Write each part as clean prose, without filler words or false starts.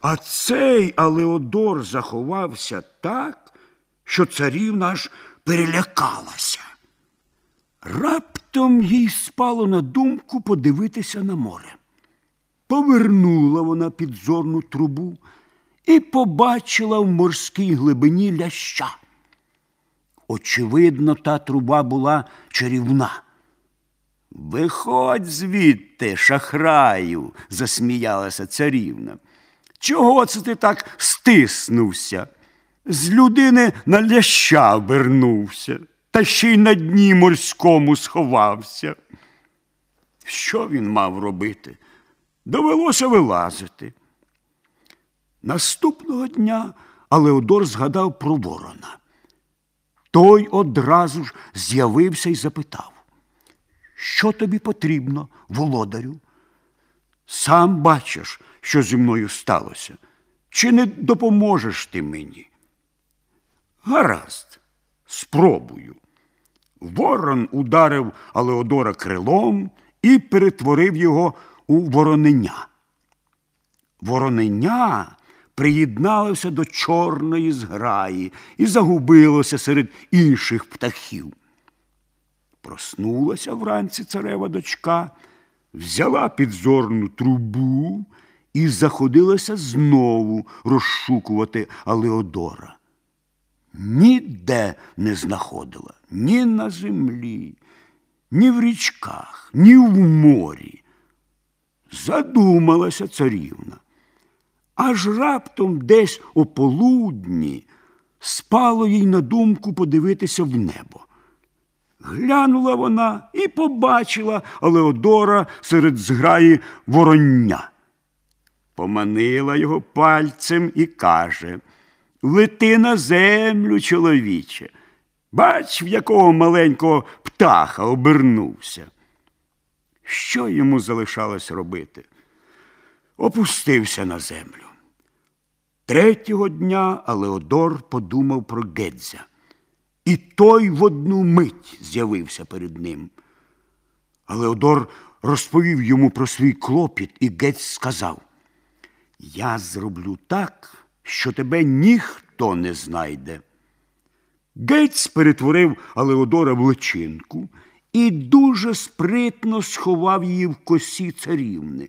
А цей Алеодор заховався так, що царівна аж перелякалася. Раптом їй спало на думку подивитися на море. Повернула вона підзорну трубу і побачила в морській глибині ляща. Очевидно, та труба була чарівна. «Виходь звідти, шахраю!» – засміялася царівна. «Чого це ти так стиснувся? З людини на ляща обернувся, та ще й на дні морському сховався». Що він мав робити? Довелося вилазити. Наступного дня Алеодор згадав про ворона. Той одразу ж з'явився і запитав: «Що тобі потрібно, володарю? Сам бачиш, що зі мною сталося. Чи не допоможеш ти мені?» «Гаразд, спробую». Ворон ударив Алеодора крилом і перетворив його у вороненя. Вороненя приєдналося до чорної зграї і загубилося серед інших птахів. Проснулася вранці царева дочка, взяла підзорну трубу і заходилася знову розшукувати Алеодора. Ніде не знаходила, ні на землі, ні в річках, ні в морі. Задумалася царівна. Аж раптом десь о полудні спало їй на думку подивитися в небо. Глянула вона і побачила Алеодора серед зграї вороння. Поманила його пальцем і каже: «Лети на землю, чоловіче. Бач, в якого маленького птаха обернувся». Що йому залишалось робити? Опустився на землю. Третього дня Алеодор подумав про Гедзя. І той в одну мить з'явився перед ним. Алеодор розповів йому про свій клопіт, і Гедзь сказав: «Я зроблю так, що тебе ніхто не знайде». Гедзь перетворив Алеодора в личинку і дуже спритно сховав її в косі царівни.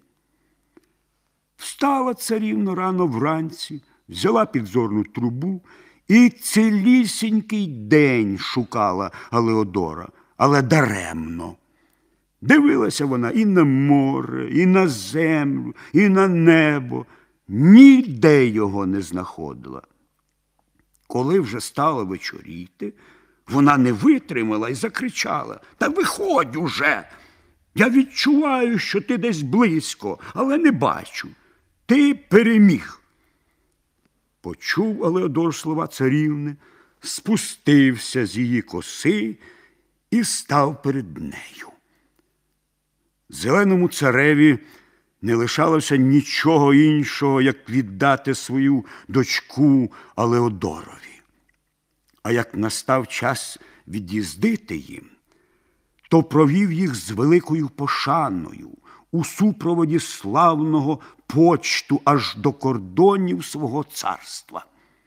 Встала царівна рано вранці, взяла підзорну трубу і цілісінький день шукала Алеодора, але даремно. Дивилася вона і на море, і на землю, і на небо. Ніде його не знаходила. Коли вже стало вечоріти, вона не витримала і закричала: «Та виходь уже! Я відчуваю, що ти десь близько, але не бачу. Ти переміг». Почув Алеодор слова царівни, спустився з її коси і став перед нею. Зеленому цареві не лишалося нічого іншого, як віддати свою дочку Алеодорові. А як настав час від'їздити їм, то провів їх з великою пошаною у супроводі славного почту аж до кордонів свого царства.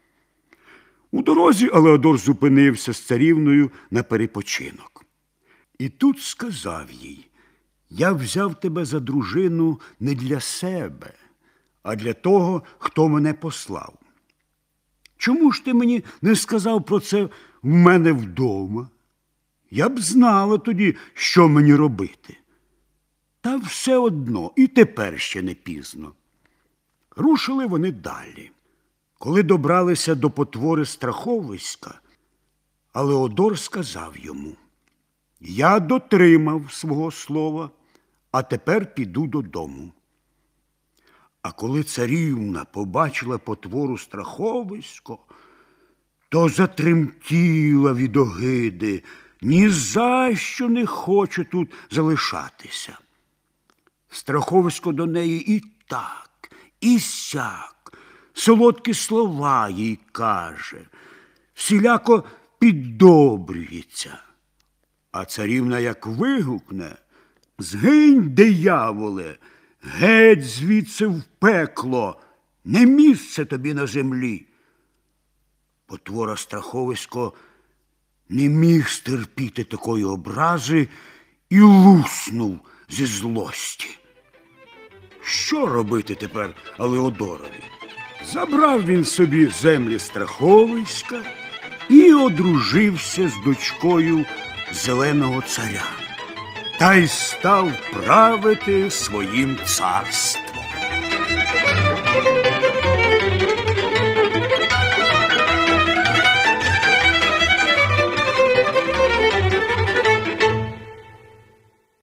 У дорозі Алеодор зупинився з царівною на перепочинок. І тут сказав їй: «Я взяв тебе за дружину не для себе, а для того, хто мене послав. Чому ж ти мені не сказав про це в мене вдома? Я б знала тоді, що мені робити. Та все одно, і тепер ще не пізно». Рушили вони далі. Коли добралися до потвори страховиська, Алеодор сказав йому: «Я дотримав свого слова, а тепер піду додому». А коли царівна побачила потвору страховисько, то затремтіла від огиди, ні за що не хоче тут залишатися. Страховисько до неї і так, і сяк, солодкі слова їй каже, всіляко піддобрюється. А царівна як вигукне: «Згинь, дияволе, геть звідси в пекло, не місце тобі на землі. Потвора страховисько не міг стерпіти такої образи і луснув зі злості. Що робити тепер Алеодорові? Забрав він собі землі страховиська і одружився з дочкою зеленого царя, та й став правити своїм царством.